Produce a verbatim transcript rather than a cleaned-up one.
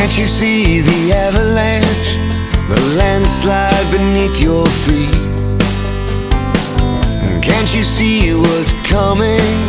Can't you see the avalanche, the landslide beneath your feet? Can't you see what's coming?